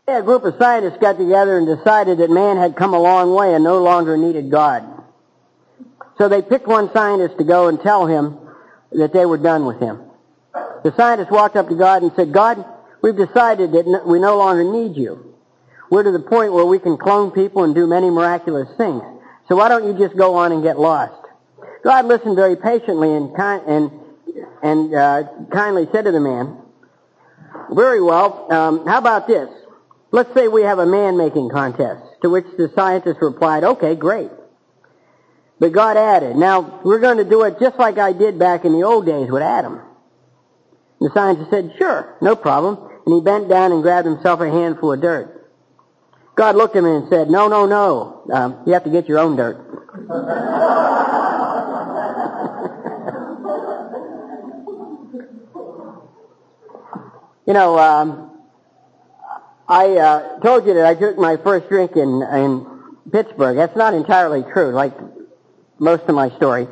A group of scientists got together and decided that man had come a long way and no longer needed God. So they picked one scientist to go and tell him that they were done with him. The scientist walked up to God and said, God, we've decided that we no longer need you. We're to the point where we can clone people and do many miraculous things. So why don't you just go on and get lost? God listened very patiently and kindly said to the man, very well, how about this? Let's say we have a man-making contest, to which the scientist replied, okay, great. But God added, now, we're going to do it just like I did back in the old days with Adam. The scientist said, sure, no problem. And he bent down and grabbed himself a handful of dirt. God looked at him and said, no, you have to get your own dirt. You know, I told you that I took my first drink in Pittsburgh. That's not entirely true, like most of my story.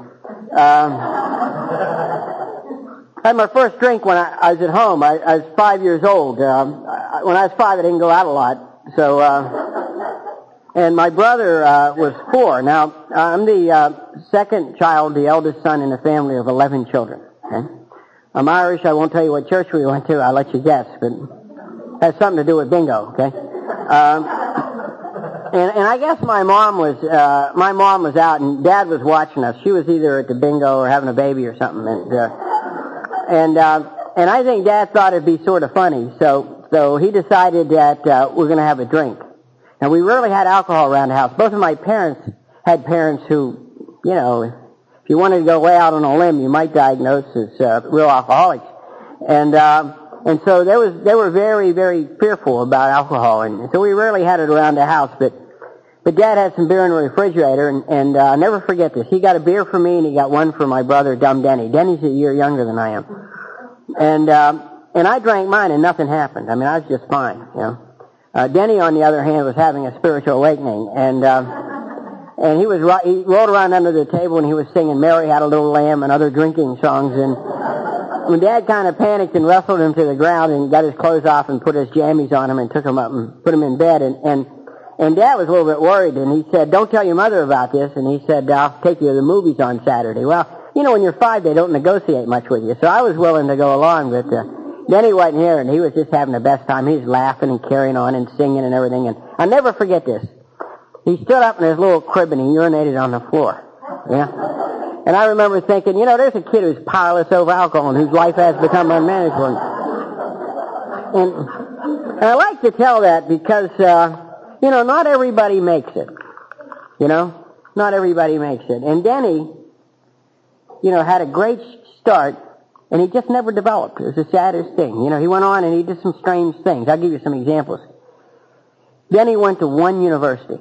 I had my first drink when I was at home. I was 5 years old. When I was 5, I didn't go out a lot. So, and my brother was 4. Now, I'm the second child, the eldest son in a family of 11 children. Okay? I'm Irish. I won't tell you what church we went to. I'll let you guess, but it has something to do with bingo. Okay. And I guess my mom was out and Dad was watching us. She was either at the bingo or having a baby or something. And I think Dad thought it'd be sort of funny, so he decided that we're going to have a drink. And we rarely had alcohol around the house. Both of my parents had parents who, you know, if you wanted to go way out on a limb, you might diagnose as real alcoholics. And so they were very, very fearful about alcohol, and so we rarely had it around the house. But Dad had some beer in the refrigerator, and I'll never forget this. He got a beer for me, and he got one for my brother, Dumb Denny. Denny's a year younger than I am, and I drank mine, and nothing happened. I mean, I was just fine, you know. Denny, on the other hand, was having a spiritual awakening, and he rolled around under the table, and he was singing "Mary Had a Little Lamb" and other drinking songs, and when Dad kind of panicked and wrestled him to the ground and got his clothes off and put his jammies on him and took him up and put him in bed, and Dad was a little bit worried, and he said, don't tell your mother about this, and he said, I'll take you to the movies on Saturday. Well, you know, when you're 5, they don't negotiate much with you, so I was willing to go along, but Denny wasn't here, and he was just having the best time. He was laughing and carrying on and singing and everything, and I'll never forget this. He stood up in his little crib and he urinated on the floor. Yeah. And I remember thinking, you know, there's a kid who's powerless over alcohol and whose life has become unmanageable. And I like to tell that because, you know, not everybody makes it. You know? Not everybody makes it. And Denny, you know, had a great start, and he just never developed. It was the saddest thing. You know, he went on and he did some strange things. I'll give you some examples. Denny went to one university.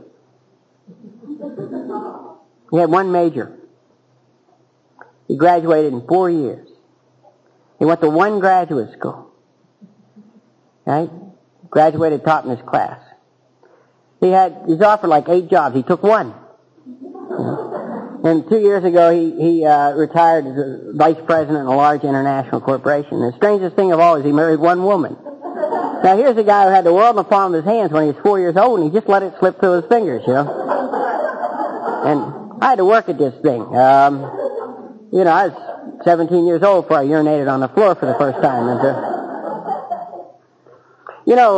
He had one major. He graduated in 4 years. He went to one graduate school. Right? Graduated, taught in his class. He's offered like 8 jobs. He took one. And 2 years ago, he retired as a vice president in a large international corporation. The strangest thing of all is he married one woman. Now here's a guy who had the world in the palm of his hands when he was 4 years old, and he just let it slip through his fingers, you know. And I had to work at this thing. You know, I was 17 years old before I urinated on the floor for the first time. And, you know,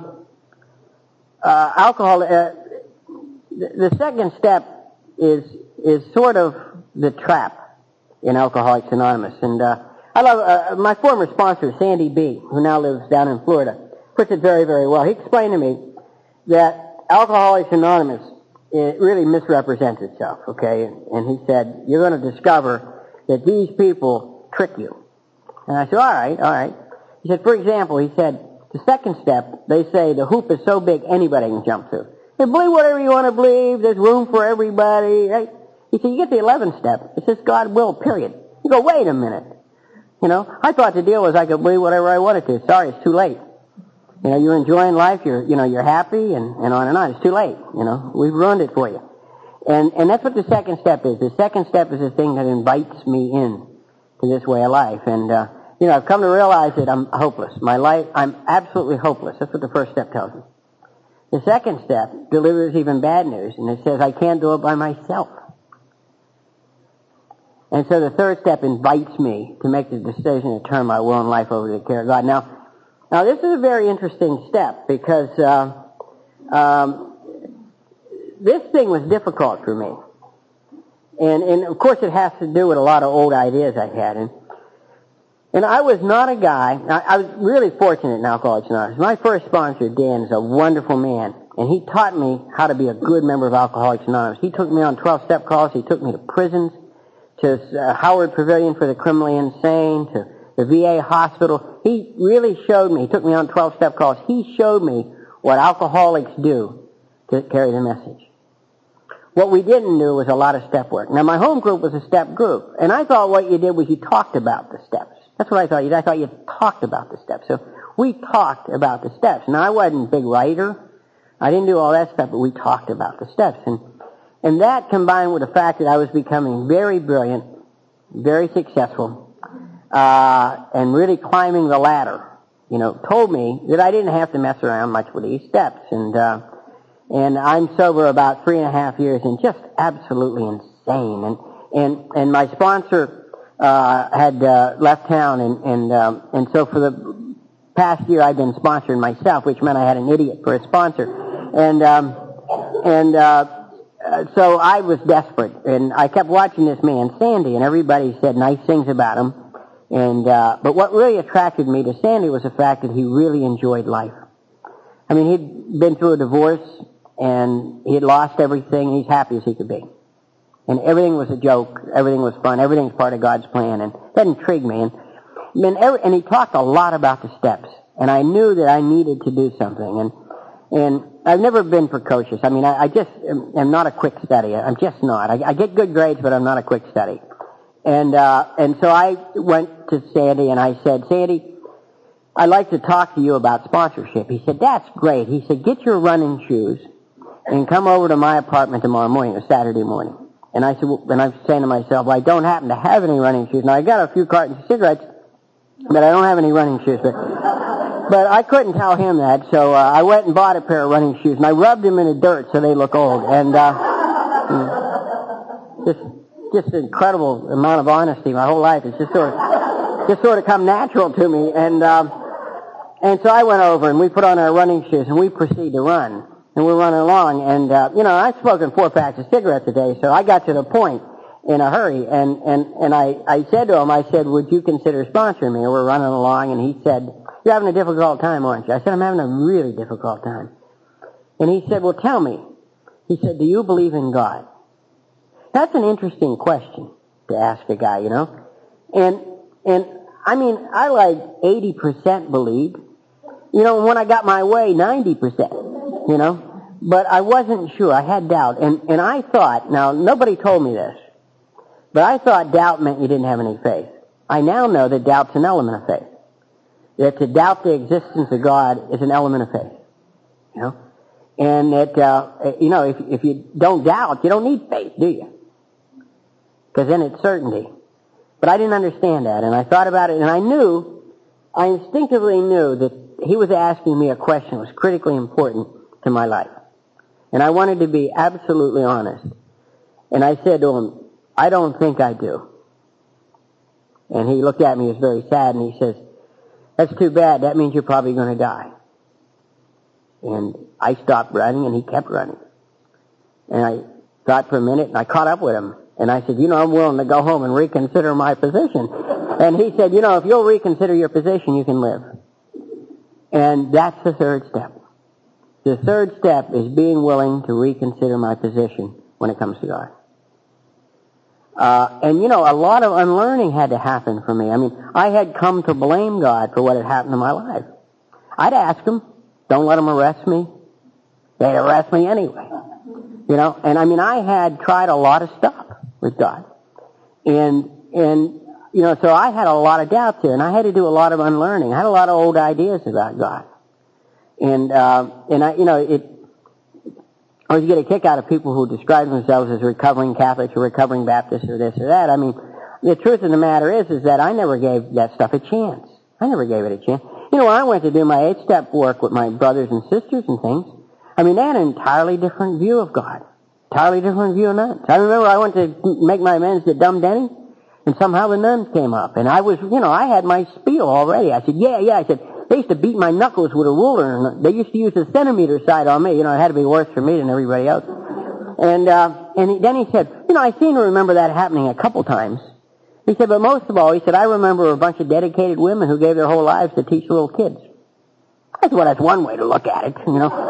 alcohol, the second step is sort of the trap in Alcoholics Anonymous. And I love, my former sponsor, Sandy B., who now lives down in Florida, puts it very, very well. He explained to me that Alcoholics Anonymous, it really misrepresents itself, okay? And he said, you're going to discover that these people trick you. And I said, all right. He said, for example, he said, the second step, they say the hoop is so big anybody can jump through. They believe whatever you want to believe, there's room for everybody, right? He said, you get the 11th step, it says God will, period. You go, wait a minute. You know, I thought the deal was I could believe whatever I wanted to. Sorry, it's too late. You know, you're enjoying life, you're happy, and on and on. It's too late, you know. We've ruined it for you. And that's what the second step is. The second step is the thing that invites me in to this way of life. And, you know, I've come to realize that I'm hopeless. My life, I'm absolutely hopeless. That's what the first step tells me. The second step delivers even bad news, and it says, I can't do it by myself. And so the third step invites me to make the decision to turn my will and life over to the care of God. Now this is a very interesting step because this thing was difficult for me. And of course it has to do with a lot of old ideas I had. And I was not a guy, I was really fortunate in Alcoholics Anonymous. My first sponsor, Dan, is a wonderful man. And he taught me how to be a good member of Alcoholics Anonymous. He took me on 12-step calls. He took me to prisons, to Howard Pavilion for the criminally insane, to the VA hospital. He really showed me, he took me on 12-step calls. He showed me what alcoholics do to carry the message. What we didn't do was a lot of step work. Now, my home group was a step group, and I thought what you did was you talked about the steps. That's what I thought. I thought you talked about the steps. So we talked about the steps. Now, I wasn't a big writer. I didn't do all that stuff, but we talked about the steps. And that combined with the fact that I was becoming very brilliant, very successful, and really climbing the ladder, told me that I didn't have to mess around much with these steps. And I'm sober about 3.5 years and just absolutely insane. And my sponsor had left town, and so for the past year I've been sponsoring myself, which meant I had an idiot for a sponsor. So I was desperate, and I kept watching this man, Sandy, and everybody said nice things about him. But what really attracted me to Sandy was the fact that he really enjoyed life. I mean, he'd been through a divorce, and he had lost everything, and he's happy as he could be. And everything was a joke, everything was fun, everything's part of God's plan, and that intrigued me. And he talked a lot about the steps, and I knew that I needed to do something. And I've never been precocious. I mean, I just am not a quick study. I'm just not. I get good grades, but I'm not a quick study. And so I went to Sandy and I said, Sandy, I'd like to talk to you about sponsorship. He said, that's great. He said, get your running shoes and come over to my apartment tomorrow morning, or Saturday morning. And I said, and I'm saying to myself, well, I don't happen to have any running shoes. Now, I got a few cartons of cigarettes, but I don't have any running shoes. But I couldn't tell him that, so I went and bought a pair of running shoes, and I rubbed them in the dirt so they look old. And just an incredible amount of honesty. My whole life, it's just sort of come natural to me. And so I went over, and we put on our running shoes, and we proceeded to run. And we're running along, and I've spoken 4 packs of cigarettes a day, so I got to the point in a hurry, and I said to him, I said, would you consider sponsoring me? And we're running along, and he said, you're having a difficult time, aren't you? I said, I'm having a really difficult time. And he said, well, tell me. He said, do you believe in God? That's an interesting question to ask a guy, And I mean, I like 80% believed. When I got my way, 90%. But I wasn't sure. I had doubt. And I thought, now nobody told me this, but I thought doubt meant you didn't have any faith. I now know that doubt's an element of faith. That to doubt the existence of God is an element of faith. And that, if you don't doubt, you don't need faith, do you? Because then it's certainty. But I didn't understand that, and I thought about it, and I instinctively knew that he was asking me a question that was critically important to my life. And I wanted to be absolutely honest. And I said to him, I don't think I do. And he looked at me, he was very sad, and he says, that's too bad, that means you're probably going to die. And I stopped running, and he kept running. And I thought for a minute, and I caught up with him. And I said, I'm willing to go home and reconsider my position. And he said, if you'll reconsider your position, you can live. And that's the third step. The third step is being willing to reconsider my position when it comes to God. A lot of unlearning had to happen for me. I mean, I had come to blame God for what had happened in my life. I'd ask him, don't let him arrest me. They'd arrest me anyway. And I mean, I had tried a lot of stuff with God. And so I had a lot of doubts there, and I had to do a lot of unlearning. I had a lot of old ideas about God. I always get a kick out of people who describe themselves as recovering Catholics or recovering Baptists or this or that. I mean, the truth of the matter is that I never gave that stuff a chance. I never gave it a chance. When I went to do my 8-step work with my brothers and sisters and things, I mean, they had an entirely different view of God. Entirely different view of nuns. I remember I went to make my amends to Dumb Denny, and somehow the nuns came up. And I was, I had my spiel already. I said, yeah. I said, they used to beat my knuckles with a ruler, and they used to use the centimeter side on me. It had to be worse for me than everybody else. And then he said, I seem to remember that happening a couple times. He said, but most of all, he said, I remember a bunch of dedicated women who gave their whole lives to teach little kids. That's one way to look at it,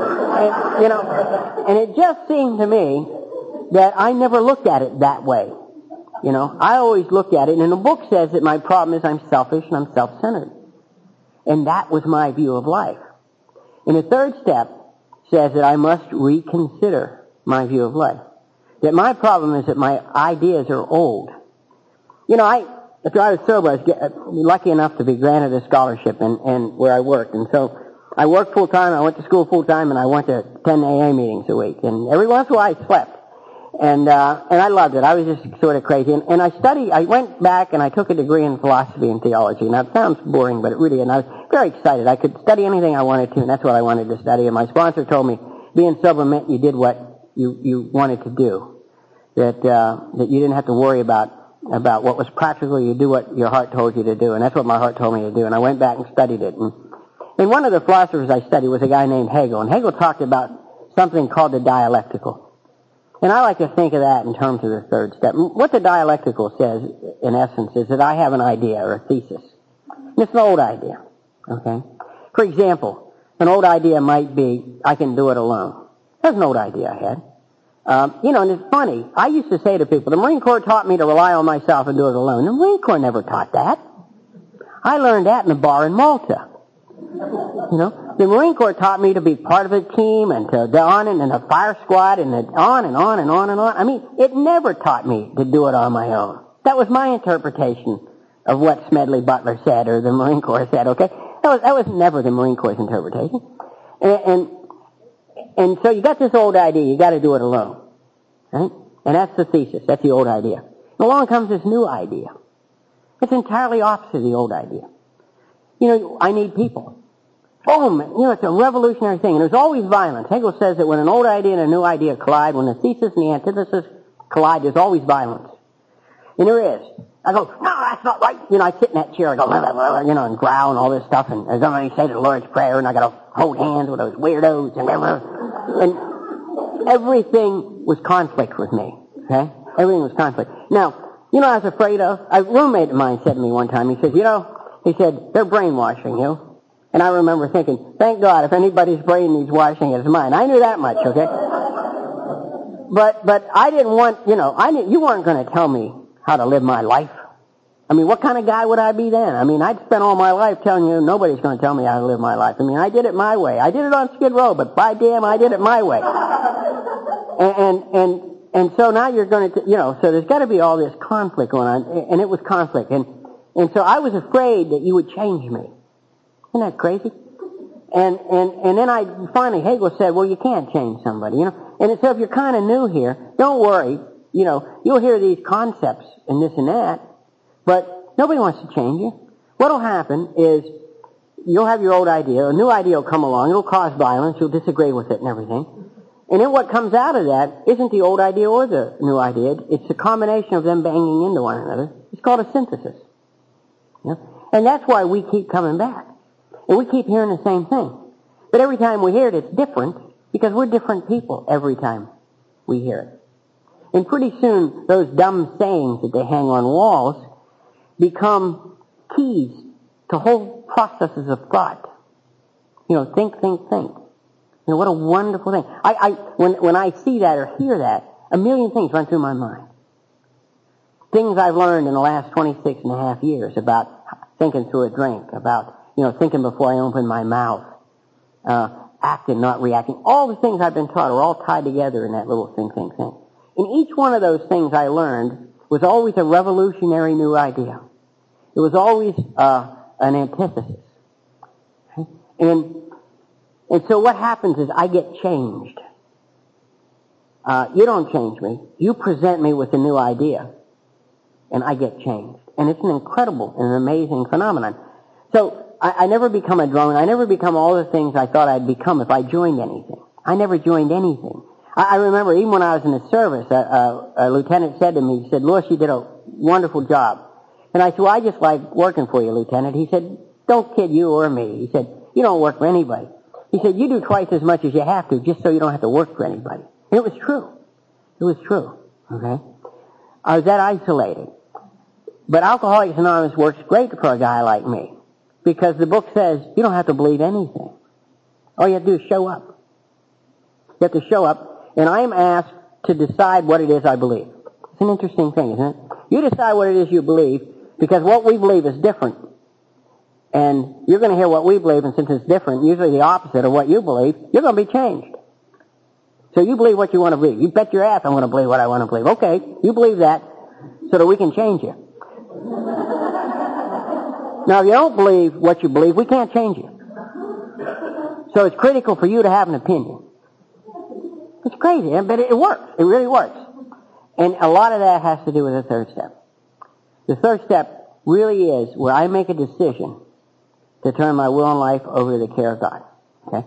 And it just seemed to me that I never looked at it that way. I always looked at it, and the book says that my problem is I'm selfish and I'm self-centered. And that was my view of life. And the third step says that I must reconsider my view of life. That my problem is that my ideas are old. After I was sober, I was lucky enough to be granted a scholarship and where I worked. And so I worked full time, I went to school full time, and I went to 10 AA meetings a week. And every once in a while I slept. And I loved it. I was just sort of crazy. And I went back and I took a degree in philosophy and theology. Now it sounds boring, but it really, and I was very excited. I could study anything I wanted to, and that's what I wanted to study. And my sponsor told me being sober meant you did what you wanted to do. That you didn't have to worry about what was practical. You do what your heart told you to do. And that's what my heart told me to do. And I went back and studied it. And one of the philosophers I studied was a guy named Hegel. And Hegel talked about something called the dialectical. And I like to think of that in terms of the third step. What the dialectical says, in essence, is that I have an idea or a thesis. And it's an old idea. Okay? For example, an old idea might be, I can do it alone. That's an old idea I had. And it's funny. I used to say to people, the Marine Corps taught me to rely on myself and do it alone. The Marine Corps never taught that. I learned that in the bar in Malta. The Marine Corps taught me to be part of a team and to go on and a fire squad and on and on and on and on. I mean, it never taught me to do it on my own. That was my interpretation of what Smedley Butler said or the Marine Corps said, okay? That was never the Marine Corps' interpretation. And so you got this old idea, you got to do it alone. Right? And that's the thesis, that's the old idea. And along comes this new idea. It's entirely opposite of the old idea. I need people. Boom! It's a revolutionary thing. And there's always violence. Hegel says that when an old idea and a new idea collide, when the thesis and the antithesis collide, there's always violence. And there is. I go, no, that's not right. I sit in that chair, I go, and growl and all this stuff, and somebody say the Lord's Prayer, and I got to hold hands with those weirdos, and everything was conflict with me. Okay? Everything was conflict. Now, I was afraid of? A roommate of mine said to me one time, he said, they're brainwashing you. And I remember thinking, thank God, if anybody's brain needs washing, it's mine. I knew that much, okay? But I didn't want, you weren't going to tell me how to live my life. I mean, what kind of guy would I be then? I mean, I'd spent all my life telling you nobody's going to tell me how to live my life. I mean, I did it my way. I did it on Skid Row, but by damn, I did it my way. And so now you're going to, so there's got to be all this conflict going on, and it was conflict. And so I was afraid that you would change me. Isn't that crazy? And then finally Hegel said, well, you can't change somebody, And so if you're kind of new here, don't worry. You'll hear these concepts and this and that, but nobody wants to change you. What'll happen is you'll have your old idea, a new idea will come along, it'll cause violence, you'll disagree with it and everything. And then what comes out of that isn't the old idea or the new idea, it's a combination of them banging into one another. It's called a synthesis. And that's why we keep coming back. And we keep hearing the same thing. But every time we hear it, it's different, because we're different people every time we hear it. And pretty soon, those dumb sayings that they hang on walls become keys to whole processes of thought. Think. What a wonderful thing. When I see that or hear that, a million things run through my mind. Things I've learned in the last 26 and a half years about thinking through a drink, about thinking before I open my mouth, acting, not reacting. All the things I've been taught are all tied together in that little think. And each one of those things I learned was always a revolutionary new idea. It was always an antithesis. And so what happens is I get changed. You don't change me. You present me with a new idea, and I get changed. And it's an incredible and an amazing phenomenon. So I never become a drone. I never become all the things I thought I'd become if I joined anything. I never joined anything. I remember even when I was in the service, a lieutenant said to me, he said, Lewis, you did a wonderful job. And I said, well, I just like working for you, Lieutenant. He said, don't kid you or me. He said, you don't work for anybody. He said, you do twice as much as you have to just so you don't have to work for anybody. And it was true. It was true. Okay? I was that isolated. But Alcoholics Anonymous works great for a guy like me. Because the book says you don't have to believe anything. All you have to do is show up. You have to show up, and I am asked to decide what it is I believe. It's an interesting thing, isn't it? You decide what it is you believe, because what we believe is different. And you're going to hear what we believe, and since it's different, usually the opposite of what you believe, you're going to be changed. So you believe what you want to believe. You bet your ass I'm going to believe what I want to believe. Okay, you believe that so that we can change you. Now, if you don't believe what you believe, we can't change you. So it's critical for you to have an opinion. It's crazy, but it works. It really works. And a lot of that has to do with the third step. The third step really is where I make a decision to turn my will and life over to the care of God. Okay?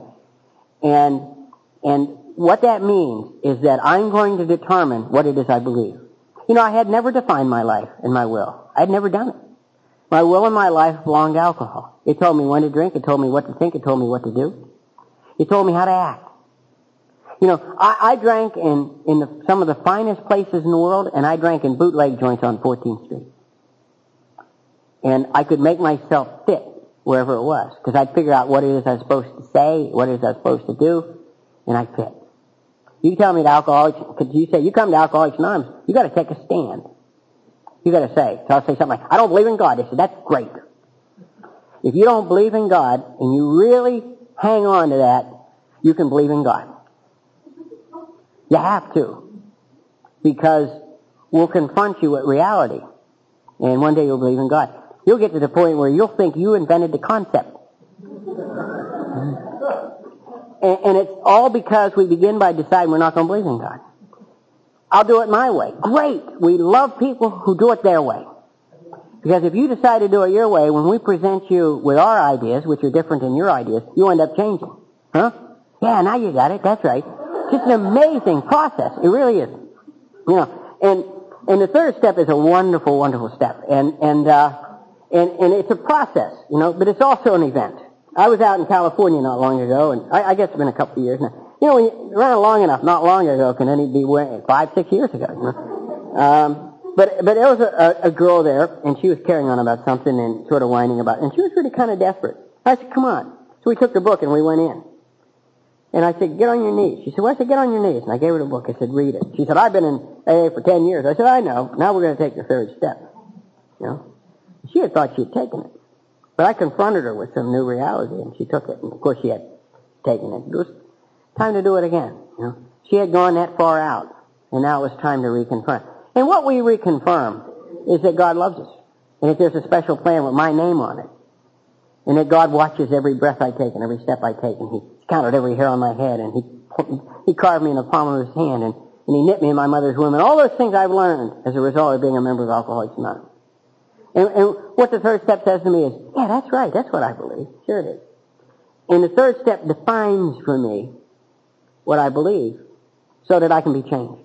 And what that means is that I'm going to determine what it is I believe. You know, I had never defined my life and my will. I had never done it. My will and my life belonged to alcohol. It told me when to drink. It told me what to think. It told me what to do. It told me how to act. You know, I drank in some of the finest places in the world, and I drank in bootleg joints on 14th Street. And I could make myself fit wherever it was, because I'd figure out what it is I was supposed to say, what it is I was supposed to do, and I'd fit. You tell me to Alcoholics, because you say, you come to Alcoholics Anonymous, you got to take a stand. You got to say. So I'll say something like, I don't believe in God. They said, that's great. If you don't believe in God, and you really hang on to that, you can believe in God. You have to. Because we'll confront you with reality. And one day you'll believe in God. You'll get to the point where you'll think you invented the concept. And it's all because we begin by deciding we're not going to believe in God. I'll do it my way. Great. We love people who do it their way. Because if you decide to do it your way, when we present you with our ideas, which are different than your ideas, you end up changing. Huh? Yeah, now you got it. That's right. It's just an amazing process. It really is. You know, and the third step is a wonderful, wonderful step. And it's a process, you know, but it's also an event. I was out in California not long ago, and I guess it's been a couple of years now. You know, when you run long enough, not long ago, can only be 5-6 years ago. You know? But there was a girl there, and she was carrying on about something and sort of whining about it, and she was really kind of desperate. I said, come on. So we took the book and we went in. And I said, get on your knees. She said, well, I said, get on your knees. And I gave her the book. I said, read it. She said, I've been in AA for 10 years. I said, I know. Now we're going to take the third step. You know? She had thought she had taken it. But I confronted her with some new reality, and she took it. And of course she had taken it. It was time to do it again. You know? She had gone that far out, and now it was time to reconfirm. And what we reconfirm is that God loves us, and that there's a special plan with my name on it, and that God watches every breath I take and every step I take, and He counted every hair on my head, and He carved me in the palm of His hand, and He knit me in my mother's womb, and all those things I've learned as a result of being a member of Alcoholics Anonymous. And what the third step says to me is, yeah, that's right, that's what I believe. Sure it is. And the third step defines for me what I believe so that I can be changed.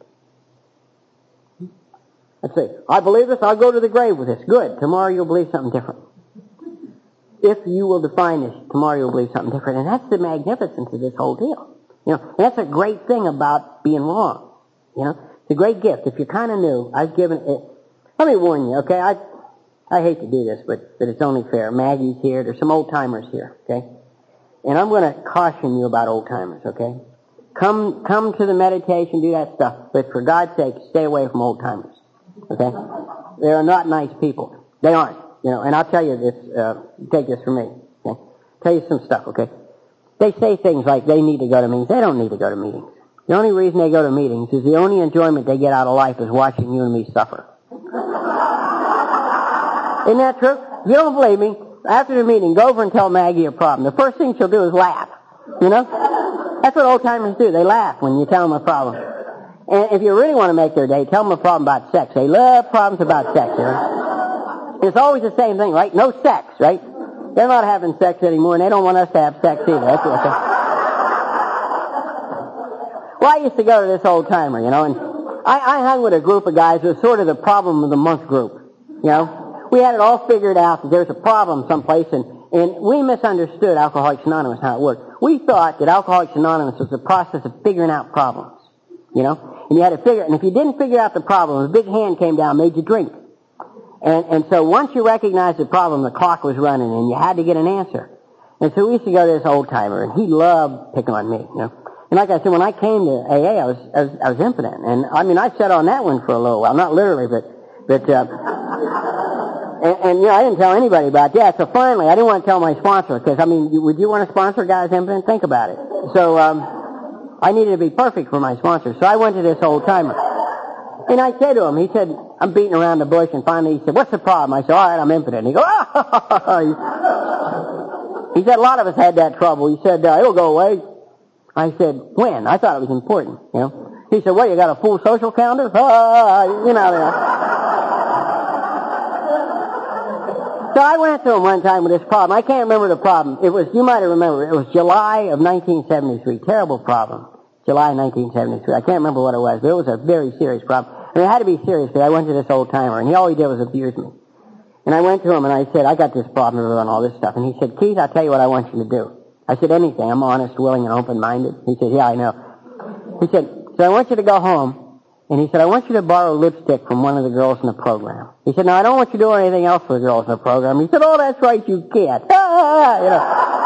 Let's see. I believe this, I'll go to the grave with this. Good. Tomorrow you'll believe something different. If you will define this, tomorrow you'll believe something different. And that's the magnificence of this whole deal. You know, and that's a great thing about being wrong. You know, it's a great gift. If you're kind of new, I've given it. Let me warn you, okay? I hate to do this, but it's only fair. Maggie's here. There's some old-timers here, okay? And I'm going to caution you about old-timers, okay? Come to the meditation, do that stuff. But for God's sake, stay away from old-timers, okay? They are not nice people. They aren't, you know. And I'll tell you this, take this from me, okay? Tell you some stuff, okay? They say things like they need to go to meetings. They don't need to go to meetings. The only reason they go to meetings is the only enjoyment they get out of life is watching you and me suffer. Isn't that true? If you don't believe me, after the meeting, go over and tell Maggie your problem. The first thing she'll do is laugh. You know? That's what old-timers do. They laugh when you tell them a problem. And if you really want to make their day, tell them a problem about sex. They love problems about sex. You know? It's always the same thing, right? No sex, right? They're not having sex anymore, and they don't want us to have sex either. That's what Well, I used to go to this old timer, you know, and I hung with a group of guys who was sort of the problem of the month group, you know. We had it all figured out that there's a problem someplace, and we misunderstood Alcoholics Anonymous, how it worked. We thought that Alcoholics Anonymous was the process of figuring out problems, you know. And you had to figure, and if you didn't figure out the problem, a big hand came down, made you drink. And so once you recognized the problem, the clock was running, and you had to get an answer. And so we used to go to this old timer, and he loved picking on me, you know. And like I said, when I came to AA, I was impotent. And I mean, I sat on that one for a little while, not literally, but and you know, I didn't tell anybody about that. So finally, I didn't want to tell my sponsor, because I mean, would you want to sponsor guys impotent? Think about it. So I needed to be perfect for my sponsor. So I went to this old timer. And I said to him, he said, I'm beating around the bush, and finally he said, what's the problem? I said, all right, I'm impotent. He goes, oh! He said, a lot of us had that trouble. He said, it'll go away. I said, when? I thought it was important, you know. He said, what, you got a full social calendar? You know. So I went to him one time with this problem. I can't remember the problem. It was, you might have remembered, it was July of 1973. Terrible problem. July 1973. I can't remember what it was, but it was a very serious problem. I mean, it had to be serious, because I went to this old timer, and all he did was abuse me. And I went to him, and I said, I got this problem and all this stuff. And he said, Keith, I'll tell you what I want you to do. I said, anything. I'm honest, willing, and open-minded. He said, yeah, I know. He said, so I want you to go home, and he said, I want you to borrow lipstick from one of the girls in the program. He said, now, I don't want you to do anything else for the girls in the program. He said, oh, that's right, you can't. You know.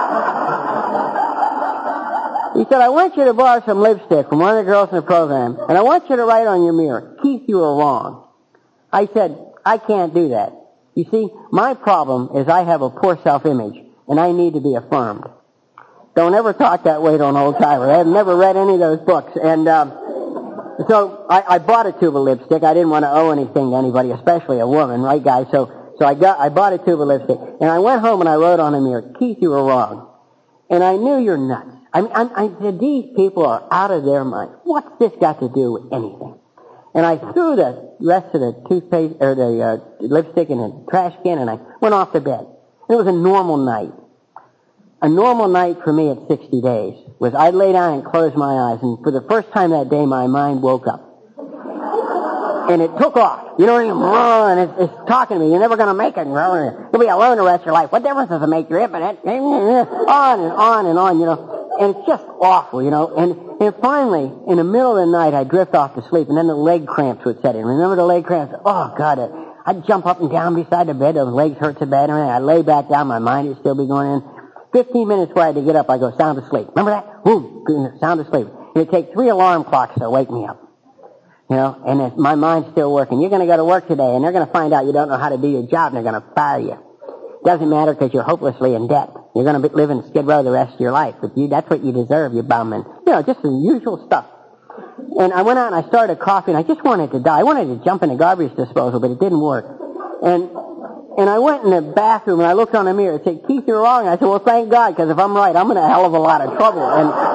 He said, I want you to borrow some lipstick from one of the girls in the program, and I want you to write on your mirror, Keith, you were wrong. I said, I can't do that. You see, my problem is I have a poor self-image, and I need to be affirmed. Don't ever talk that way to an old timer. I've never read any of those books. And so I bought a tube of lipstick. I didn't want to owe anything to anybody, especially a woman, right, guys? So I bought a tube of lipstick, and I went home and I wrote on the mirror, Keith, you were wrong. And I knew you're nuts. I said, these people are out of their mind. What's this got to do with anything? And I threw the rest of the toothpaste, or the lipstick in a trash can, and I went off to bed. It was a normal night. A normal night for me at 60 days was I'd lay down and close my eyes, and for the first time that day, my mind woke up. And it took off. You know what I mean? And it's talking to me. You're never going to make it. You'll be alone the rest of your life. What difference does it make? You're impotent. On and on and on, you know. And it's just awful, you know. And finally, in the middle of the night, I'd drift off to sleep, and then the leg cramps would set in. Remember the leg cramps? Oh, God. I'd jump up and down beside the bed. Those legs hurt so bad. And I'd lay back down. My mind would still be going in. 15 minutes before I had to get up, I go, sound asleep. Remember that? Boom, sound asleep. It'd take 3 alarm clocks to wake me up. You know, and my mind's still working. You're going to go to work today, and they're going to find out you don't know how to do your job, and they're going to fire you. Doesn't matter, because you're hopelessly in debt. You're going to live in Skid Row the rest of your life, but that's what you deserve, you bum. And, you know, just the usual stuff. And I went out and I started coughing. I just wanted to die. I wanted to jump in the garbage disposal, but it didn't work. And I went in the bathroom and I looked on the mirror and said, Keith, you're wrong. I said, well, thank God, because if I'm right, I'm in a hell of a lot of trouble.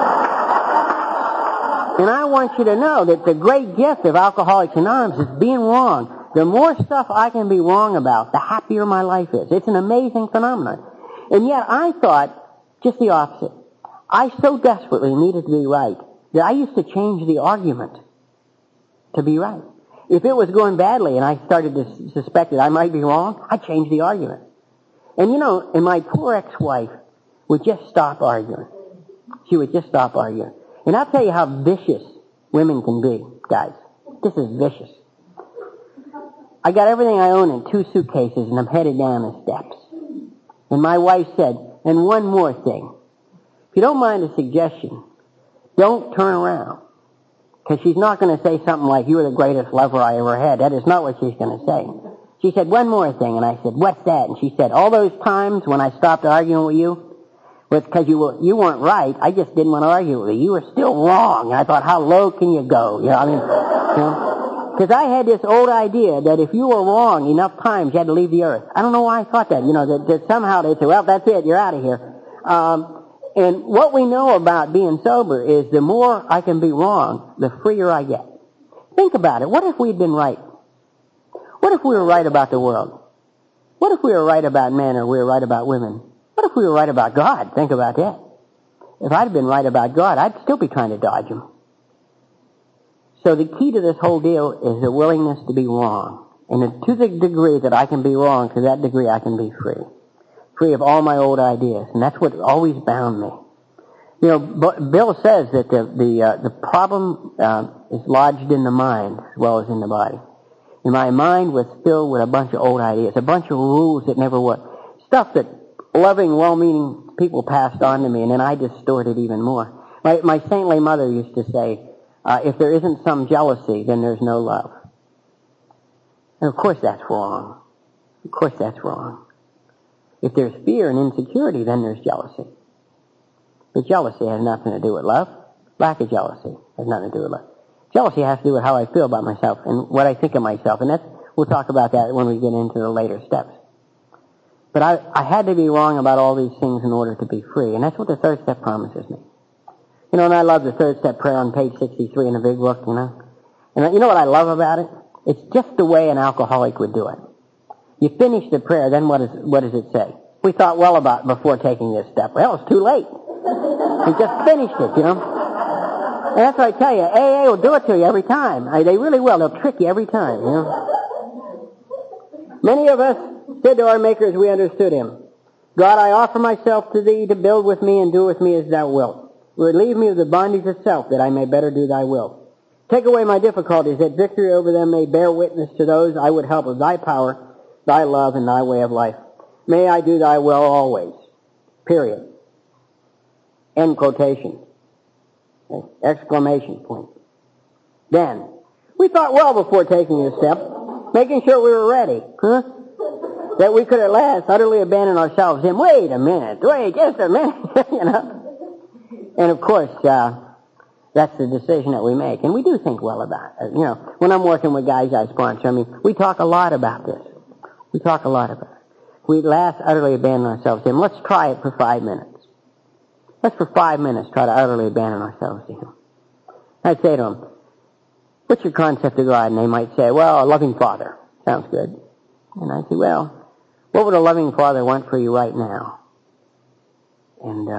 And I want you to know that the great gift of Alcoholics Anonymous is being wrong. The more stuff I can be wrong about, the happier my life is. It's an amazing phenomenon. And yet I thought just the opposite. I so desperately needed to be right that I used to change the argument to be right. If it was going badly and I started to suspect that I might be wrong, I'd change the argument. And you know, and my poor ex-wife would just stop arguing. She would just stop arguing. And I'll tell you how vicious women can be, guys. This is vicious. I got everything I own in 2 suitcases and I'm headed down the steps. And my wife said, and one more thing. If you don't mind a suggestion, don't turn around. Because she's not going to say something like, you were the greatest lover I ever had. That is not what she's going to say. She said, one more thing. And I said, what's that? And she said, all those times when I stopped arguing with you, was because you weren't right. I just didn't want to argue with you. You were still wrong. And I thought, how low can you go? You know, I mean, because I had this old idea that if you were wrong enough times, you had to leave the earth. I don't know why I thought that. You know, that somehow they say, well, that's it. You're out of here. And what we know about being sober is the more I can be wrong, the freer I get. Think about it. What if we'd been right? What if we were right about the world? What if we were right about men or we were right about women? What if we were right about God? Think about that. If I'd been right about God, I'd still be trying to dodge him. So the key to this whole deal is the willingness to be wrong. And to the degree that I can be wrong, to that degree I can be free. Free of all my old ideas. And that's what always bound me. You know, Bill says that the problem is lodged in the mind as well as in the body. And my mind was filled with a bunch of old ideas, a bunch of rules that never worked. Stuff that loving, well-meaning people passed on to me, and then I distorted even more. My saintly mother used to say, if there isn't some jealousy, then there's no love. And of course that's wrong. Of course that's wrong. If there's fear and insecurity, then there's jealousy. But jealousy has nothing to do with love. Lack of jealousy has nothing to do with love. Jealousy has to do with how I feel about myself and what I think of myself. And we'll talk about that when we get into the later steps. But I had to be wrong about all these things in order to be free. And that's what the third step promises me. You know, and I love the third step prayer on page 63 in the big book, you know. And you know what I love about it? It's just the way an alcoholic would do it. You finish the prayer, then what does it say? We thought well about it before taking this step. Well, it's too late. We just finished it, you know. And that's what I tell you. AA will do it to you every time. They really will. They'll trick you every time, you know. Many of us said to our Maker as we understood Him, God, I offer myself to Thee to build with me and do with me as Thou wilt. Relieve me of the bondage of self that I may better do Thy will. Take away my difficulties that victory over them may bear witness to those I would help of Thy power, Thy love, and Thy way of life. May I do Thy will always. Period. End quotation. Okay. Exclamation point. Then, we thought well before taking this step, making sure we were ready. Huh? That we could at last utterly abandon ourselves in, wait a minute, just a minute, you know. And of course, that's the decision that we make. And we do think well about it. You know, when I'm working with guys I sponsor, we talk a lot about this. We talk a lot about it. We last utterly abandon ourselves to Him. Let's try it for 5 minutes. Let's for 5 minutes try to utterly abandon ourselves to Him. I'd say to them, what's your concept of God? And they might say, well, a loving Father. Sounds good. And I'd say, well, what would a loving Father want for you right now? And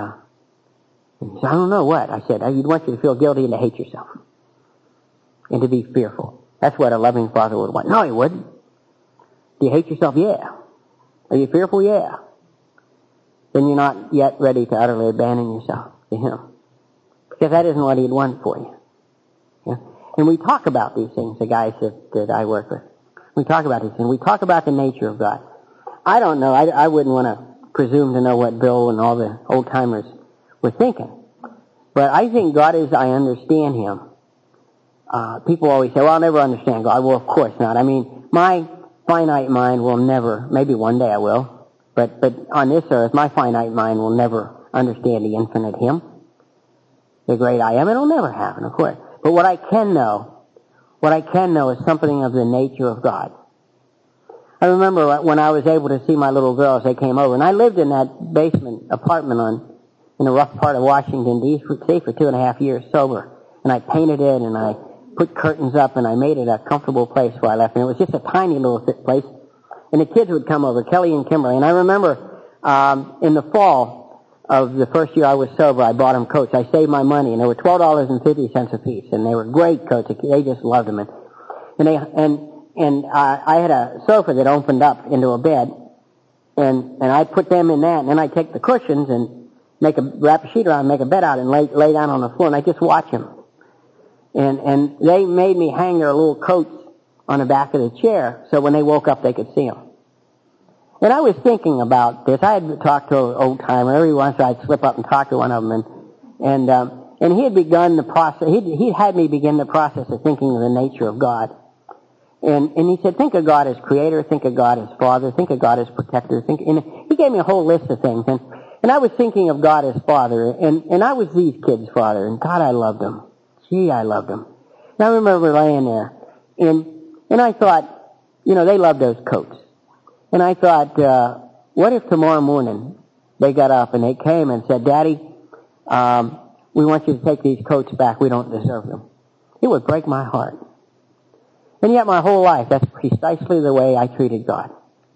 he said, I don't know what. I said, He'd want you to feel guilty and to hate yourself. And to be fearful. That's what a loving Father would want. No, He wouldn't. Do you hate yourself? Yeah. Are you fearful? Yeah. Then you're not yet ready to utterly abandon yourself to Him. Because that isn't what He'd want for you. Yeah? And we talk about these things, the guys that I work with. We talk about these things. We talk about the nature of God. I don't know. I wouldn't want to presume to know what Bill and all the old-timers were thinking. But I think God is, I understand Him. People always say, well, I'll never understand God. Well, of course not. My finite mind will never, maybe one day I will, but on this earth, my finite mind will never understand the infinite Him, the great I Am. It'll never happen, of course. But what I can know is something of the nature of God. I remember when I was able to see my little girls, they came over, and I lived in that basement apartment in the rough part of Washington, D.C. for 2.5 years sober. And I painted it, and I put curtains up, and I made it a comfortable place where I left. And it was just a tiny little place. And the kids would come over, Kelly and Kimberly. And I remember in the fall of the first year I was sober, I bought them coats. I saved my money, and they were $12.50 a piece. And they were great coats. They just loved them. And I had a sofa that opened up into a bed, and I put them in that, and then I take the cushions and wrap a sheet around, make a bed out, and lay down on the floor, and I just watch them. And they made me hang their little coats on the back of the chair, so when they woke up they could see them. And I was thinking about this. I had talked to an old timer. Every once in a while I'd slip up and talk to one of them, and he had begun the process. He had me begin the process of thinking of the nature of God. And he said, think of God as creator, think of God as father, think of God as protector. And he gave me a whole list of things. And I was thinking of God as father, and I was these kids' father, and God, I loved them. Gee, I loved them. And I remember laying there, and I thought, they loved those coats. And I thought, what if tomorrow morning they got up and they came and said, Daddy, we want you to take these coats back. We don't deserve them. It would break my heart. And yet my whole life, that's precisely the way I treated God.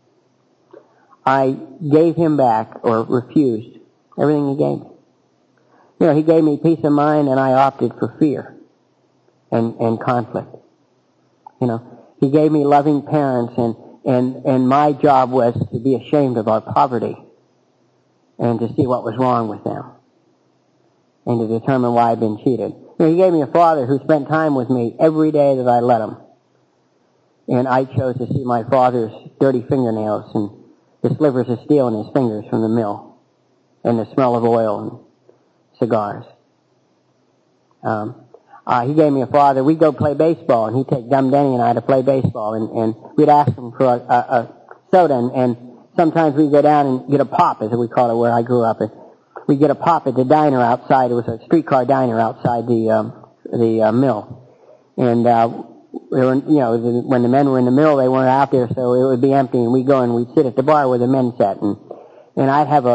I gave Him back, or refused, everything He gave me. He gave me peace of mind, and I opted for fear. and conflict. You know, He gave me loving parents, and my job was to be ashamed of our poverty and to see what was wrong with them and to determine why I'd been cheated. You know, He gave me a father who spent time with me every day that I let him. And I chose to see my father's dirty fingernails and the slivers of steel in his fingers from the mill and the smell of oil and cigars. He gave me a father. We'd go play baseball, and he'd take Gum Denny and I to play baseball, and we'd ask him for a soda, and sometimes we'd go down and get a pop, as we call it where I grew up. We'd get a pop at the diner outside. It was a streetcar diner outside the mill. And we were, you know, when the men were in the mill, they weren't out there, so it would be empty, and we'd go and we'd sit at the bar where the men sat, and I'd have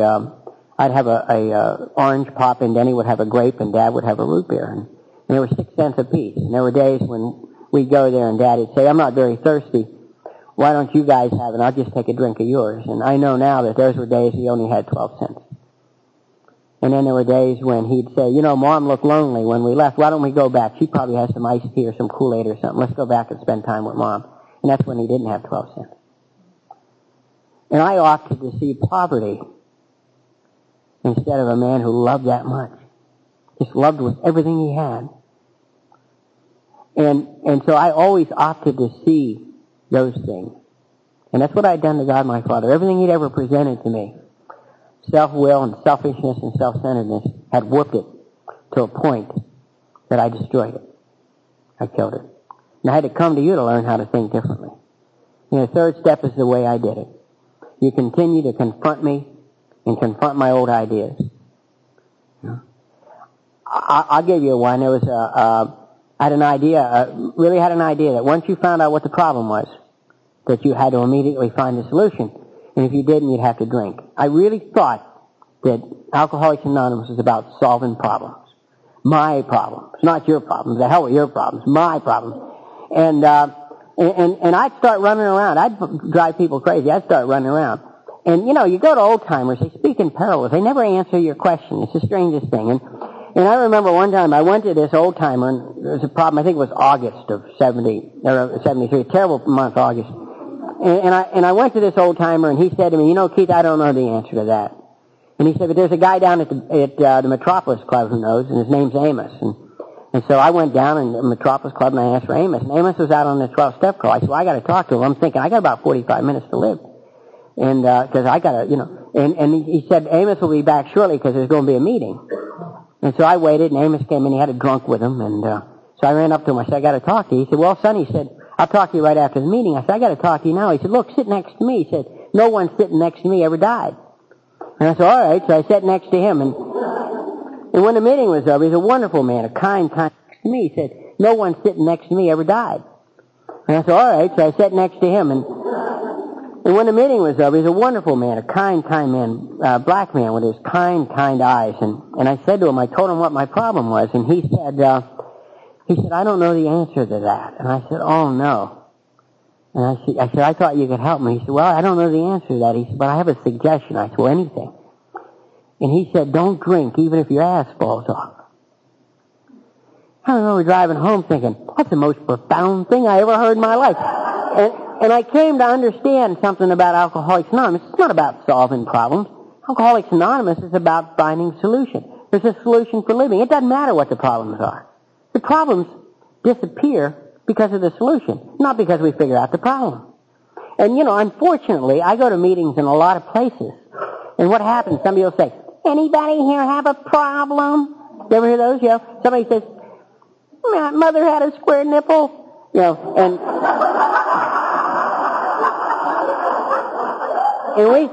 a orange pop, and Denny would have a grape, and Dad would have a root beer, and they were 6 cents apiece. And there were days when we'd go there, and Dad would say, "I'm not very thirsty. Why don't you guys have it? I'll just take a drink of yours." And I know now that those were days he only had 12 cents. And then there were days when he'd say, "You know, Mom looked lonely when we left. Why don't we go back? She probably has some iced tea or some Kool-Aid or something. Let's go back and spend time with Mom." And that's when he didn't have 12 cents. And I opted to see poverty instead of a man who loved that much. Just loved with everything he had. And so I always opted to see those things. And that's what I'd done to God my Father. Everything He'd ever presented to me, self-will and selfishness and self-centeredness, had warped it to a point that I destroyed it. I killed it. And I had to come to you to learn how to think differently. You know, the third step is the way I did it. You continue to confront me and confront my old ideas. You know? I'll give you one. There was I had an idea, really had an idea that once you found out what the problem was, that you had to immediately find the solution. And if you didn't, you'd have to drink. I really thought that Alcoholics Anonymous was about solving problems. My problems. Not your problems. The hell with your problems. My problems. And I'd start running around. I'd drive people crazy. I'd start running around. And, you know, you go to old-timers, they speak in parables. They never answer your question. It's the strangest thing. And I remember one time I went to this old-timer, and there was a problem. I think it was August of 73. A terrible month, August. And I went to this old-timer, and he said to me, "You know, Keith, I don't know the answer to that." And he said, "But there's a guy down at the Metropolis Club who knows, and his name's Amos." And so I went down in the Metropolis Club, and I asked for Amos. And Amos was out on the 12-step call. I said, "Well, I got to talk to him." I'm thinking, I got about 45 minutes to live. And because I got to, you know. And he said, "Amos will be back shortly because there's going to be a meeting." And so I waited, and Amos came in. He had a drunk with him. And so I ran up to him. I said, "I got to talk to you." He said, "Well, son," he said, "I'll talk to you right after the meeting." I said, "I got to talk to you now." He said, "Look, sit next to me." He said, "No one sitting next to me ever died." And I said, "All right." So I sat next to him. And when the meeting was over, he was a wonderful man, a kind next to me. He said, "No one sitting next to me ever died." And I said, "All right." So I sat next to him. And when the meeting was over, he was a wonderful man, a kind man, black man with his kind eyes. And I said to him, I told him what my problem was. And he said, "I don't know the answer to that." And I said, "Oh, no." And I said, "I thought you could help me." He said, "Well, I don't know the answer to that." He said, "But I have a suggestion." I said, "Well, anything." And he said, "Don't drink, even if your ass falls off." I remember driving home thinking, that's the most profound thing I ever heard in my life. And I came to understand something about Alcoholics Anonymous. It's not about solving problems. Alcoholics Anonymous is about finding solution. There's a solution for living. It doesn't matter what the problems are. The problems disappear because of the solution, not because we figure out the problem. And, you know, unfortunately, I go to meetings in a lot of places. And what happens, somebody will say, "Anybody here have a problem?" You ever hear those? You know, somebody says, "My mother had a square nipple." You know, and we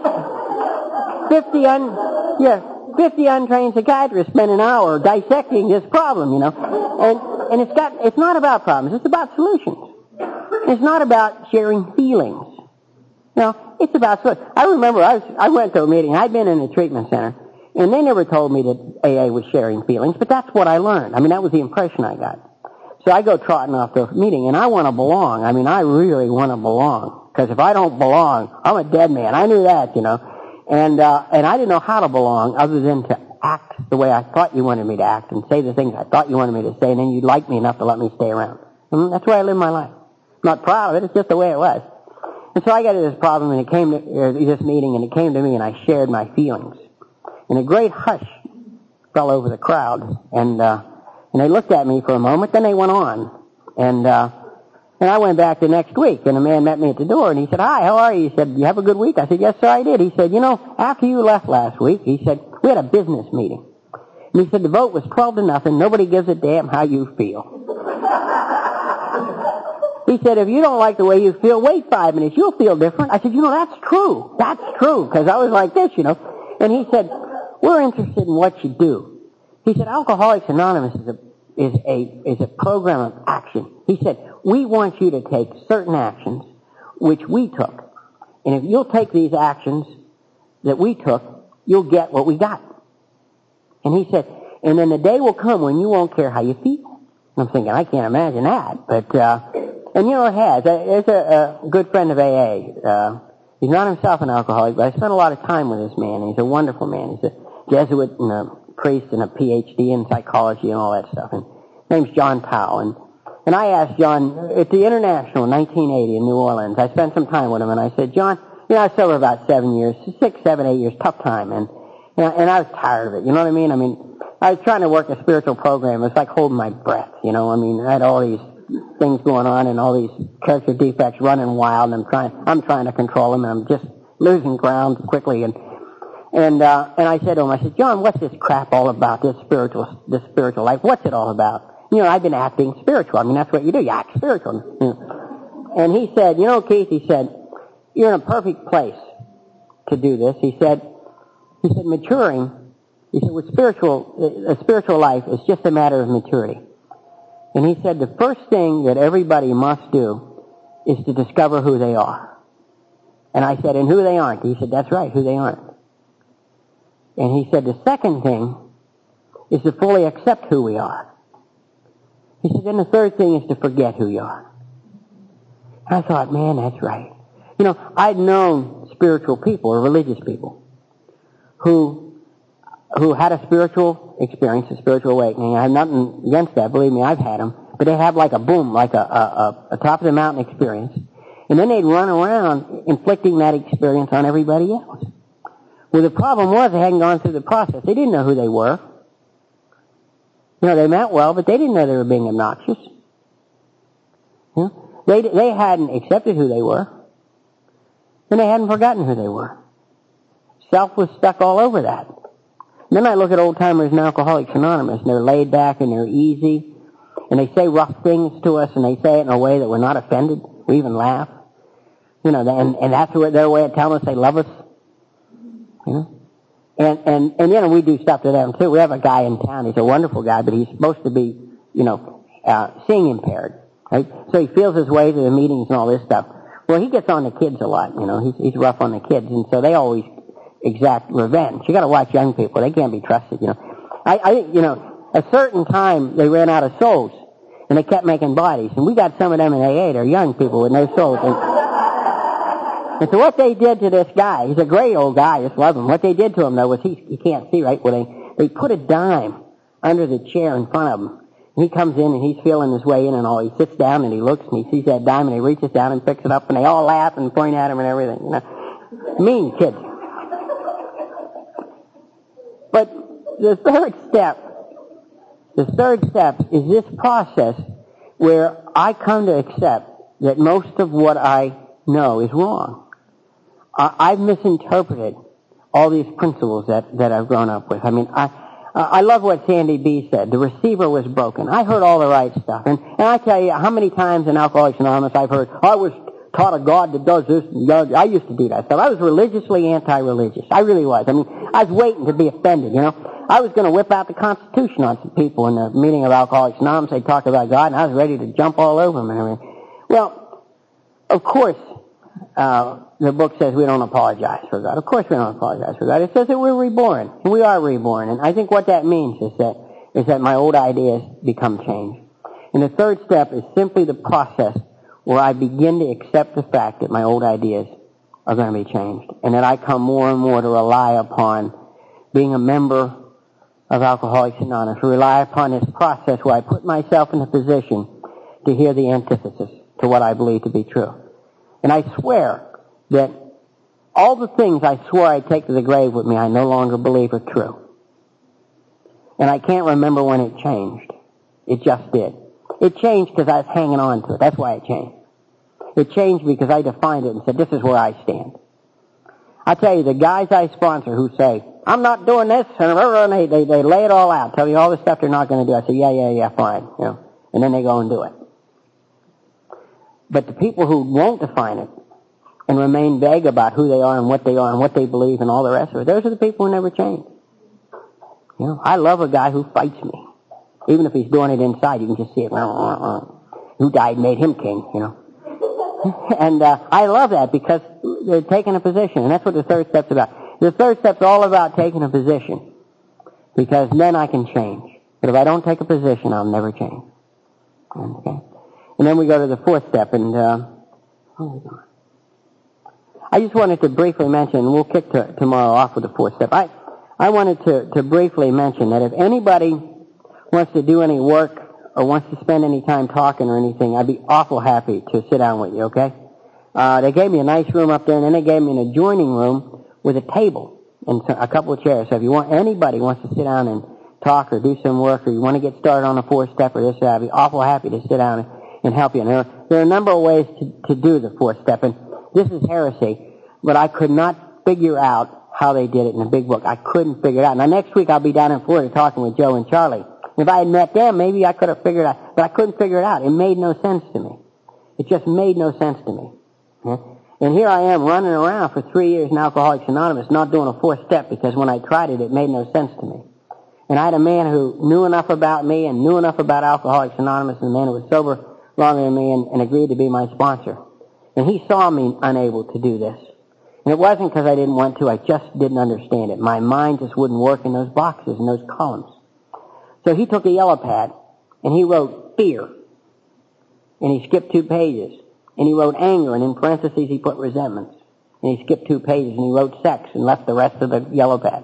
50 untrained psychiatrists spend an hour dissecting this problem, you know. And it's not about problems, it's about solutions. It's not about sharing feelings. No, it's about solutions. I remember I went to a meeting, I'd been in a treatment center, and they never told me that AA was sharing feelings, but that's what I learned. I mean, that was the impression I got. So I go trotting off the meeting, and I want to belong. I mean, I really want to belong. Because if I don't belong, I'm a dead man. I knew that, you know. And I didn't know how to belong other than to act the way I thought you wanted me to act and say the things I thought you wanted me to say, and then you'd like me enough to let me stay around. And that's the way I live my life. I'm not proud of it. It's just the way it was. And so I got to this problem, and it came to this meeting, and it came to me, and I shared my feelings. And a great hush fell over the crowd, and they looked at me for a moment, then they went on. And I went back the next week, and a man met me at the door, and he said, "Hi, how are you?" He said, "You have a good week?" I said, "Yes, sir, I did." He said, "After you left last week," he said, "we had a business meeting." And he said, "The vote was 12-0. Nobody gives a damn how you feel." He said, "If you don't like the way you feel, wait 5 minutes. You'll feel different." I said, "That's true. That's true." Because I was like this, And he said, "We're interested in what you do." He said, "Alcoholics Anonymous is a program of action." He said, "We want you to take certain actions which we took. And if you'll take these actions that we took, you'll get what we got." And he said, "And then the day will come when you won't care how you feel." I'm thinking, I can't imagine that. But, and it has. There's a good friend of AA. He's not himself an alcoholic, but I spent a lot of time with this man. He's a wonderful man. He's a Jesuit and a priest and a PhD in psychology and all that stuff. And his name's John Powell. And I asked John, at the International in 1980 in New Orleans, I spent some time with him, and I said, "John, I was sober about 7 years, 6, 7, 8 years, tough time, and I was tired of it, you know what I mean? I was trying to work a spiritual program. It was like holding my breath, I had all these things going on and all these character defects running wild, and I'm trying to control them, and I'm just losing ground quickly, and I said to him, I said, "John, what's this crap all about, this spiritual life? What's it all about? I've been acting spiritual. That's what you do. You act spiritual." And he said, "Keith," he said, "you're in a perfect place to do this." He said, "Maturing," he said, a spiritual life is just a matter of maturity. And he said, "The first thing that everybody must do is to discover who they are." And I said, "And who they aren't?" He said, "That's right, who they aren't." And he said, "The second thing is to fully accept who we are." He said, "Then the third thing is to forget who you are." And I thought, man, that's right. I'd known spiritual people or religious people who had a spiritual experience, a spiritual awakening. I have nothing against that. Believe me, I've had them. But they have like a boom, like a top of the mountain experience. And then they'd run around inflicting that experience on everybody else. Well, the problem was they hadn't gone through the process. They didn't know who they were. They meant well, but they didn't know they were being obnoxious. They hadn't accepted who they were. And they hadn't forgotten who they were. Self was stuck all over that. And then I look at old-timers in Alcoholics Anonymous, and they're laid back and they're easy. And they say rough things to us, and they say it in a way that we're not offended. We even laugh. And that's their way of telling us they love us. And we do stuff to them too. We have a guy in town, he's a wonderful guy, but he's supposed to be, seeing impaired, right? So he feels his way to the meetings and all this stuff. Well, he gets on the kids a lot, he's rough on the kids, and so they always exact revenge. You gotta watch young people, they can't be trusted, I think, a certain time they ran out of souls, and they kept making bodies, and we got some of them in AA, they're young people with no souls. And so what they did to this guy, he's a great old guy, I just love him. What they did to him, though, was he can't see, right? Well, they put a dime under the chair in front of him. And he comes in and he's feeling his way in and all. He sits down and he looks and he sees that dime and he reaches down and picks it up and they all laugh and point at him and everything, Mean kids. But the third step is this process where I come to accept that most of what I know is wrong. I've misinterpreted all these principles that I've grown up with. I love what Sandy B said. The receiver was broken. I heard all the right stuff. And I tell you how many times in Alcoholics Anonymous I've heard, I was taught a God that does this. I used to do that stuff. I was religiously anti-religious. I really was. I was waiting to be offended, I was going to whip out the Constitution on some people in the meeting of Alcoholics Anonymous. They talked about God, and I was ready to jump all over them and everything. Well, of course, the book says we don't apologize for God. Of course we don't apologize for God. It says that we're reborn. And we are reborn. And I think what that means is that my old ideas become changed. And the third step is simply the process where I begin to accept the fact that my old ideas are going to be changed. And that I come more and more to rely upon being a member of Alcoholics Anonymous, rely upon this process where I put myself in a position to hear the antithesis to what I believe to be true. And I swear that all the things I swore I'd take to the grave with me, I no longer believe are true. And I can't remember when it changed. It just did. It changed because I was hanging on to it. That's why it changed. It changed because I defined it and said, this is where I stand. I tell you, the guys I sponsor who say, I'm not doing this, and they lay it all out, tell you all the stuff they're not going to do. I say, yeah, fine, and then they go and do it. But the people who won't define it and remain vague about who they are and what they believe and all the rest of it, those are the people who never change. I love a guy who fights me. Even if he's doing it inside, you can just see it. Who died made him king, And I love that because they're taking a position, and that's what the third step's about. The third step's all about taking a position, because then I can change. But if I don't take a position, I'll never change. Okay? And then we go to the fourth step, and I just wanted to briefly mention, and we'll kick tomorrow off with the fourth step. I wanted to briefly mention that if anybody wants to do any work or wants to spend any time talking or anything, I'd be awful happy to sit down with you, okay? They gave me a nice room up there, and then they gave me an adjoining room with a table and a couple of chairs. So if anybody wants to sit down and talk or do some work, or you want to get started on the fourth step or this, I'd be awful happy to sit down and help you. And there are a number of ways to do the fourth step, and this is heresy, but I could not figure out how they did it in the big book. I couldn't figure it out. Now next week I'll be down in Florida talking with Joe and Charlie. If I had met them, maybe I could have figured it out, but I couldn't figure it out. It made no sense to me. It just made no sense to me. Yeah? And here I am running around for 3 years in Alcoholics Anonymous, not doing a fourth step, because when I tried it, it made no sense to me. And I had a man who knew enough about me and knew enough about Alcoholics Anonymous, and a man who was sober longer than me and agreed to be my sponsor. And he saw me unable to do this. And it wasn't because I didn't want to, I just didn't understand it. My mind just wouldn't work in those boxes and those columns. So he took a yellow pad, and he wrote fear, and he skipped 2 pages. And he wrote anger, and in parentheses he put resentments. And he skipped 2 pages, and he wrote sex, and left the rest of the yellow pad.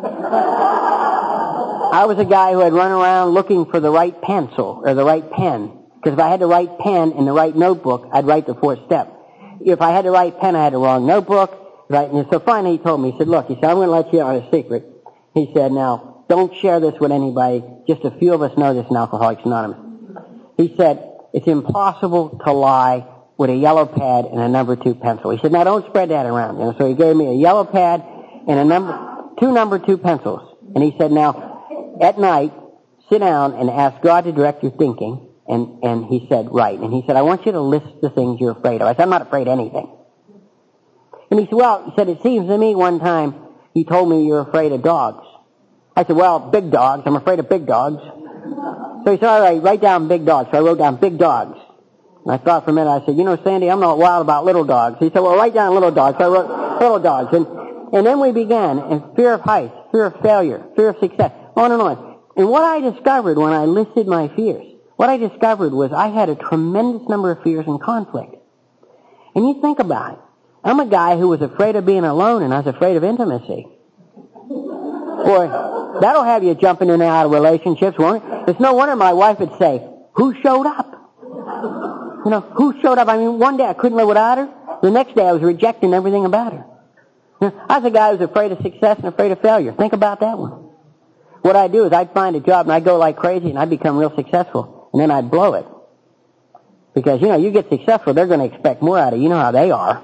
I was a guy who had run around looking for the right pencil, or the right pen. Because if I had the right pen and the right notebook, I'd write the fourth step. If I had the right pen, I had the wrong notebook. Right? And so finally he told me, he said, look, I'm going to let you in on a secret. He said, now, don't share this with anybody. Just a few of us know this in Alcoholics Anonymous. He said, it's impossible to lie with a yellow pad and a number 2 pencil. He said, now don't spread that around. So he gave me a yellow pad and 2 number 2 pencils. And he said, now, at night, sit down and ask God to direct your thinking. And he said, right. And he said, I want you to list the things you're afraid of. I said, I'm not afraid of anything. And he said, it seems to me one time he told me you're afraid of dogs. I said, well, big dogs. I'm afraid of big dogs. So he said, all right, write down big dogs. So I wrote down big dogs. And I thought for a minute, I said, Sandy, I'm not wild about little dogs. He said, well, write down little dogs. So I wrote little dogs. And then we began, and fear of heights, fear of failure, fear of success, on and on. And what I discovered when I listed my fears, what I discovered was I had a tremendous number of fears and conflict. And you think about it. I'm a guy who was afraid of being alone, and I was afraid of intimacy. Boy, that'll have you jumping in and out of relationships, won't it? It's no wonder my wife would say, who showed up? Who showed up? I mean, one day I couldn't live without her. The next day I was rejecting everything about her. I was a guy who was afraid of success and afraid of failure. Think about that one. What I'd do is I'd find a job and I'd go like crazy and I'd become real successful. And then I'd blow it. Because, you get successful, they're going to expect more out of you. You know how they are.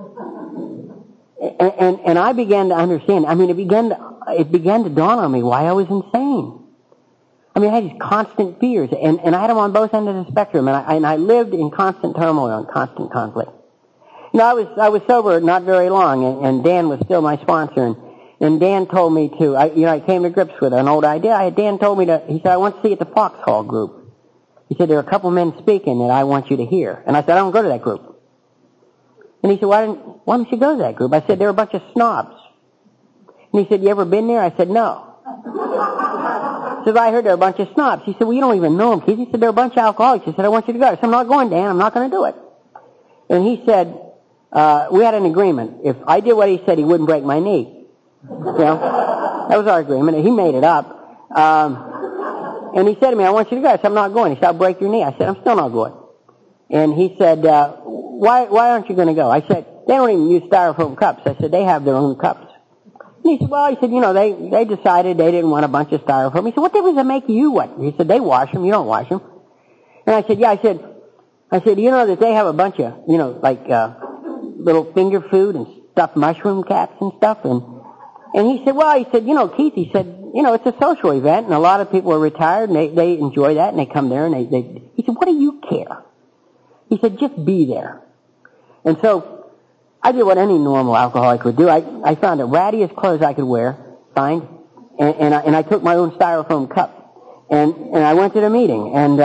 And I began to understand. I mean, it began to dawn on me why I was insane. I mean, I had these constant fears, and I had them on both ends of the spectrum, and I lived in constant turmoil and constant conflict. I was sober not very long, and Dan was still my sponsor, and Dan told me to, I came to grips with an old idea. Dan told me he said, I want to see you at the Foxhall group. He said, there are a couple men speaking that I want you to hear. And I said, I don't go to that group. And he said, why don't you go to that group? I said, they're a bunch of snobs. And he said, you ever been there? I said, no. He said, I heard they're a bunch of snobs. He said, well, you don't even know them, kids. He said, they're a bunch of alcoholics. He said, I want you to go. I said, I'm not going, Dan. I'm not going to do it. And he said, we had an agreement. If I did what he said, he wouldn't break my knee. That was our agreement. He made it up. And he said to me, I want you to go. I said, I'm not going. He said, I'll break your knee. I said, I'm still not going. And he said, why aren't you going to go? I said, they don't even use styrofoam cups. I said, they have their own cups. And he said, well, they decided they didn't want a bunch of styrofoam. He said, what difference does it make you what? He said, they wash them, you don't wash them. And I said, yeah, I said, you know that they have a bunch of, little finger food and stuffed mushroom caps and stuff? And he said, well, Keith, he said, it's a social event and a lot of people are retired and they enjoy that and they come there and he said, what do you care? He said, just be there. And so I did what any normal alcoholic would do. I found the rattiest clothes I could wear, and I took my own styrofoam cup. And I went to the meeting and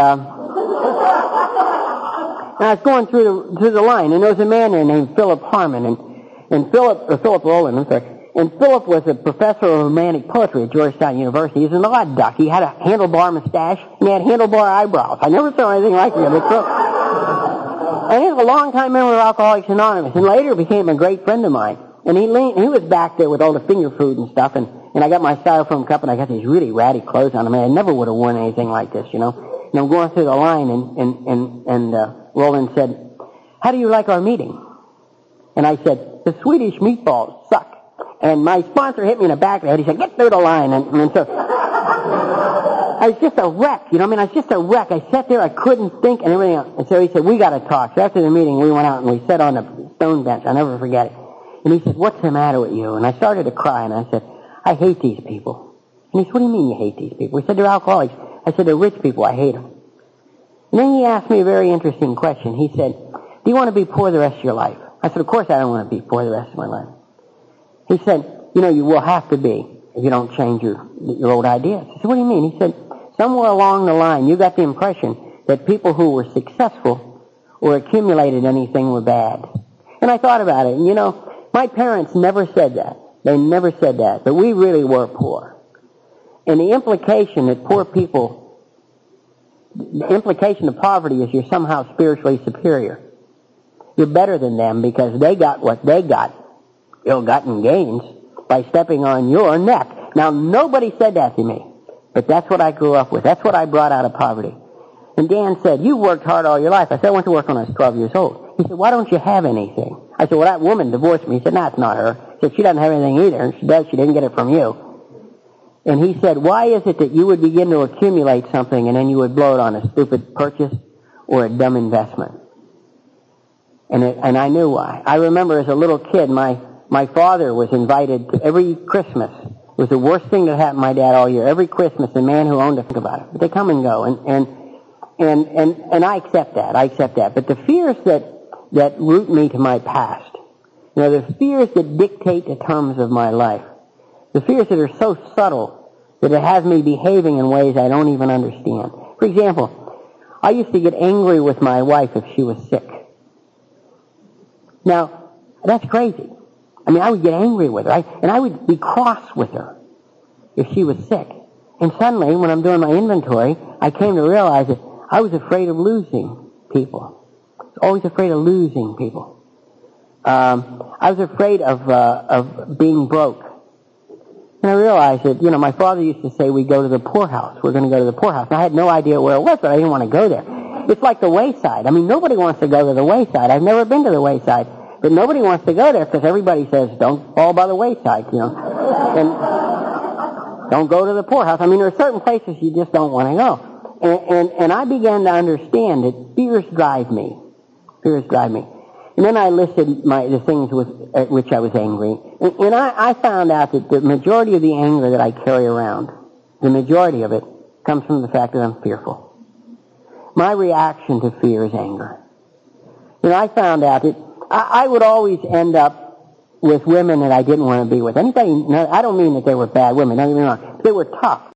I was going through the line and there was a man there named Philip Harmon and Philip Rowland, I'm sorry. And Philip was a professor of romantic poetry at Georgetown University. He was an odd duck. He had a handlebar mustache and he had handlebar eyebrows. I never saw anything like him. And he was a long-time member of Alcoholics Anonymous, and later became a great friend of mine. And he was back there with all the finger food and stuff, and I got my styrofoam cup, and I got these really ratty clothes on. I mean, I never would have worn anything like this, And I'm going through the line, and Roland said, how do you like our meeting? And I said, the Swedish meatballs suck. And my sponsor hit me in the back of the head. He said, get through the line. And so I was just a wreck, I was just a wreck. I sat there, I couldn't think and everything else. And so he said, we got to talk. So after the meeting, we went out and we sat on the stone bench. I'll never forget it. And he said, what's the matter with you? And I started to cry and I said, I hate these people. And he said, what do you mean you hate these people? He said, they're alcoholics. I said, they're rich people. I hate them. And then he asked me a very interesting question. He said, do you want to be poor the rest of your life? I said, of course I don't want to be poor the rest of my life. He said, you will have to be if you don't change your old ideas. I said, what do you mean? He said, somewhere along the line, you got the impression that people who were successful or accumulated anything were bad. And I thought about it, and my parents never said that. They never said that, but we really were poor. And the implication that the implication of poverty is you're somehow spiritually superior. You're better than them because they got what they got, ill-gotten gains, by stepping on your neck. Now, nobody said that to me. But that's what I grew up with. That's what I brought out of poverty. And Dan said, you worked hard all your life. I said, I went to work when I was 12 years old. He said, why don't you have anything? I said, well, that woman divorced me. He said, no, it's not her. He said, she doesn't have anything either. And she does. She didn't get it from you. And he said, why is it that you would begin to accumulate something and then you would blow it on a stupid purchase or a dumb investment? And I knew why. I remember as a little kid, my father was invited to every Christmas. It was the worst thing that happened to my dad all year. Every Christmas, the man who owned it, think about it. But they come and go, and I accept that. I accept that. But the fears that root me to my past, the fears that dictate the terms of my life, the fears that are so subtle that it has me behaving in ways I don't even understand. For example, I used to get angry with my wife if she was sick. Now, that's crazy. I mean, I would get angry with her, and I would be cross with her if she was sick. And suddenly, when I'm doing my inventory, I came to realize that I was afraid of losing people. I was always afraid of losing people. I was afraid of being broke. And I realized that, my father used to say, we go to the poorhouse. We're going to go to the poorhouse. And I had no idea where it was, but I didn't want to go there. It's like the wayside. I mean, nobody wants to go to the wayside. I've never been to the wayside. But nobody wants to go there because everybody says, don't fall by the wayside, And don't go to the poorhouse. I mean, there are certain places you just don't want to go. And I began to understand that fears drive me. Fears drive me. And then I listed the things at which I was angry. And I found out that the majority of the anger that I carry around, the majority of it, comes from the fact that I'm fearful. My reaction to fear is anger. And I found out that I would always end up with women that I didn't want to be with. I don't mean that they were bad women, don't get me wrong. They were tough.